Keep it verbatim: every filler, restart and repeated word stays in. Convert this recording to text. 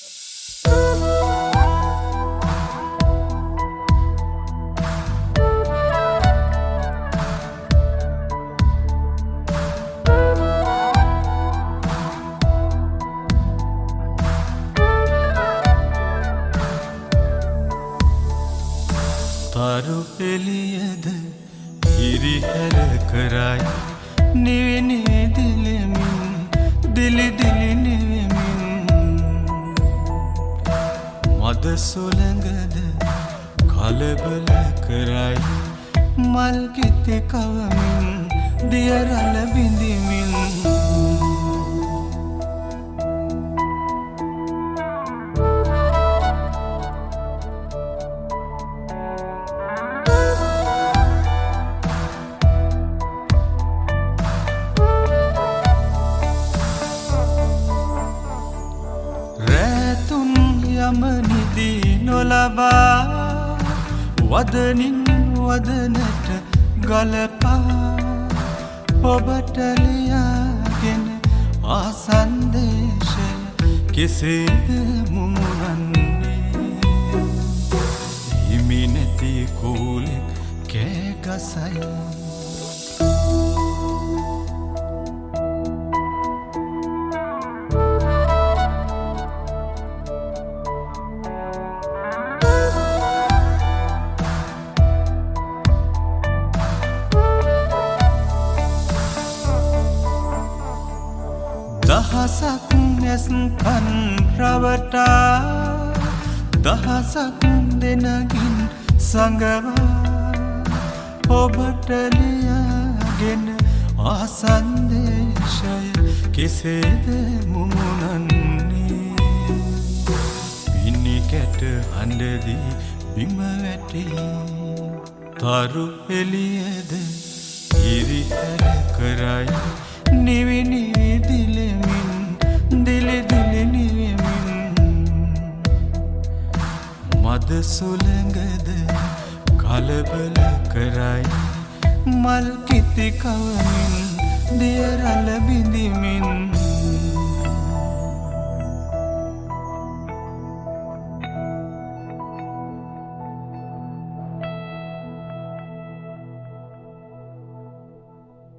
තරු එළියද හිරිහැර කරයි නිවෙනේ දිලෙමින් දිලි දිලි නිවෙමින් මද සොළඟද කලබල කරයි මල් කිති කවමින් දියරල බිඳිමින් යමනිදී නොලබා වදනින් වදනට ගලපා ඔබට ලියාගෙන ආසන්දේශය කෙසේද මුමුණන්නේ හිමි නැති කෝලෙක් කෑගසයි දහසක් ඇස් කන් රවටා දහසක් දෙනගින් සඟවා ඔබට ලියාගෙන ආසන්දේශය කෙසේද මුමුණන්නේ විනි කැට හඬදී බිම වැටේ තරු එළියද හිරිහැර කරයි නිවි නිවි දිලෙමින් දිලි දිලි නිවෙමින් මද සොළඟද කලබල කරයි මල් කිති කවමින් දියරල බිඳිමින්